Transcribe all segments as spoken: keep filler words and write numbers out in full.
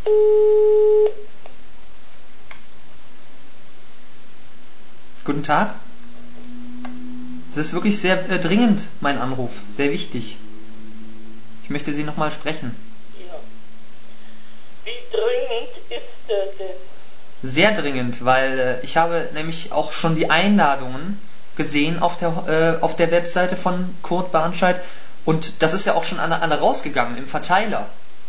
Guten Tag. Das ist wirklich sehr äh, dringend, mein Anruf. Sehr wichtig. Ich möchte Sie nochmal sprechen. Ja. Wie dringend ist der denn? Sehr dringend, weil äh, ich habe nämlich auch schon die Einladungen gesehen auf der, äh, auf der Webseite von Kurt Bahnscheid. Und das ist ja auch schon an, an rausgegangen im Verteiler.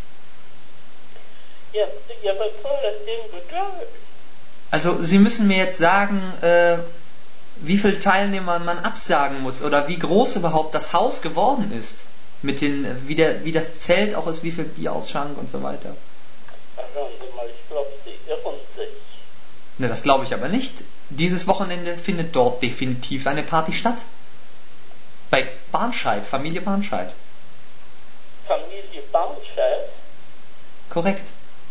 Ja, ja, was soll das denn bedeuten? Also Sie müssen mir jetzt sagen, äh, wie viele Teilnehmer man absagen muss oder wie groß überhaupt das Haus geworden ist. Mit den, wie, der, wie das Zelt auch ist, wie viel Bierausschank und so weiter. Ach, hören Sie mal, ich glaube, Sie irren sich. Ne, das glaube ich aber nicht. Dieses Wochenende findet dort definitiv eine Party statt. Bei Bahnscheid, Familie Bahnscheid. Familie Bahnscheid? Korrekt.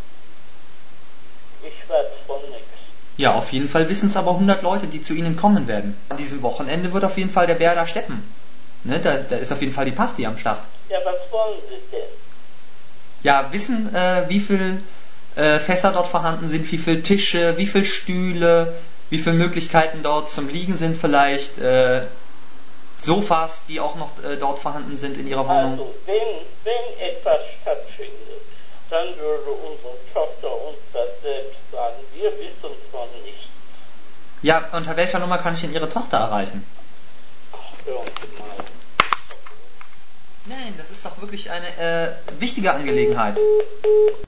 Ich weiß von nichts. Ja, auf jeden Fall wissen es aber hundert Leute, die zu Ihnen kommen werden. An diesem Wochenende wird auf jeden Fall der Bär da steppen. Ne, da, da ist auf jeden Fall die Party am Start. Ja, was wollen Sie denn? Ja, wissen, äh, wie viel äh, Fässer dort vorhanden sind, wie viele Tische, wie viele Stühle, wie viele Möglichkeiten dort zum Liegen sind vielleicht, äh, Sofas, die auch noch äh, dort vorhanden sind in Ihrer Wohnung. Also, wenn, wenn etwas stattfindet, dann würde unsere Tochter uns das selbst sagen. Wir wissen von nichts. Ja, unter welcher Nummer kann ich denn Ihre Tochter erreichen? Ach, hören Sie mal. Nein, das ist doch wirklich eine äh, wichtige Angelegenheit.